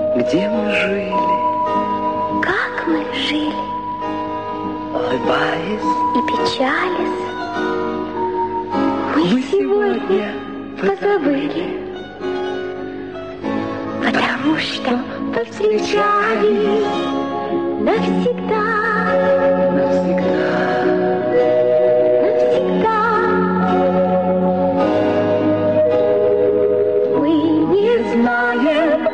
где мы жили, как мы жили, улыбаясь и печались, мы сегодня позабыли, потому что повстречались навсегда, навсегда. навсегда. Мы не знаем,